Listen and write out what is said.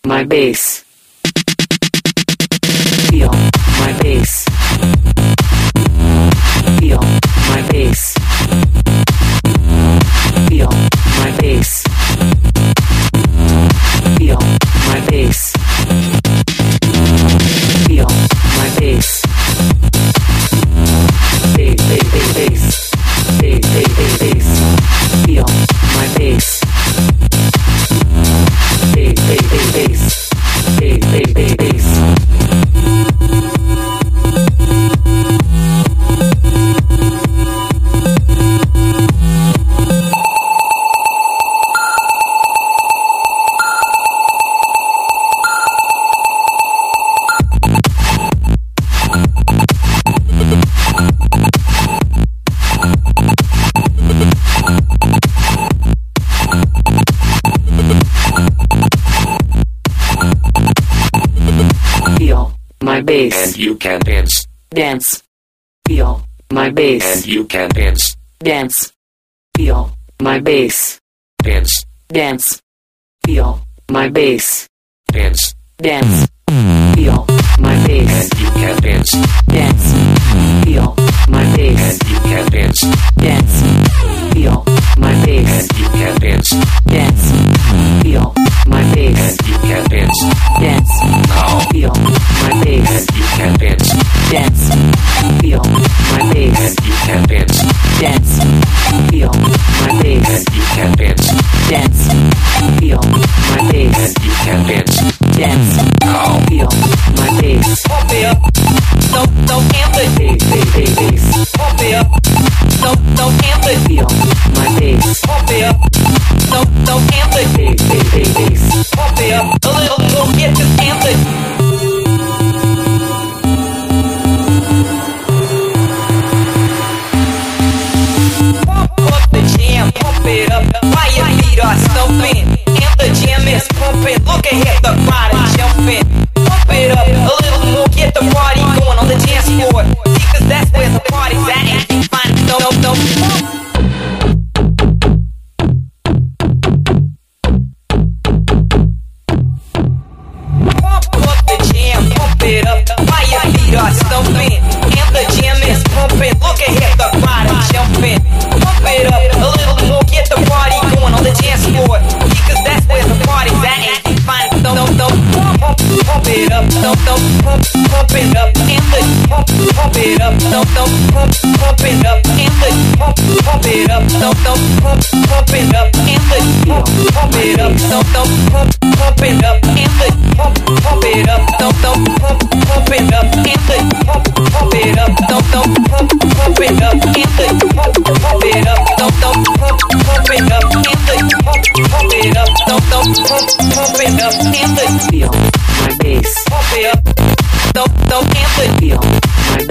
my bass. Feel my bass. Feel my bass. Feel my bass. Feel my bass. Feel my bass. Bass, bass, bass, bass. Bass, bass, bass, bass. Feel my bass. Bass, bass, bass, bass. Bass, bass, bass, bass. My bass. And you can dance. Dance. Feel my bass. And you can dance. Dance. Feel my bass. Dance. Dance. Feel my bass. Dance. Dance. Feel my bass. And you can dance. Dance. Feel my bass. And you can dance. Dance. Feel my bass. And you can dance. Dance. Feel my bass. And you can dance. Dance. Now. Feel my bass. And you can dance. Dance. Feel my bass. And you can dance. Dance. Feel my bass. And you can dance. Dance. Feel my bass. And you can dance. Dance. Now. Feel my bass. Pump it up. Don't amp it. Bass, bass, bass, bass. Pump it up. Don't amp it. Feel my bass. Pump it up. Don't amp it. Bass, bass, bass, bass. Pump it up. A little, get to amp it. Pump up the jam, pump it up. While your feet are stumping, and the jam is pumping. Look ahead, the crowd is jumping. Pump it up a little more, get the party going on the dance floor. See, 'cause that's where the party's at, and you find no. Pump up the jam, pump it up. While your feet are stumping, and the jam is pumping. Look ahead, the crowd is jumping. Pump it up a little more, get the party going on the dance floor. See, 'cause that's where the party's at, and you find no. Pump it up, pump it up, and the pump it up, pump it up, and the pump it up, pump it up, and the pump it up, pump it up, and the pump it up, pump it up, and the pump it up, pump it up, and the pump it up, pump it up, and the pump it up, pump it up, and the Feel my bass. pump it up, don't amp it, Feel my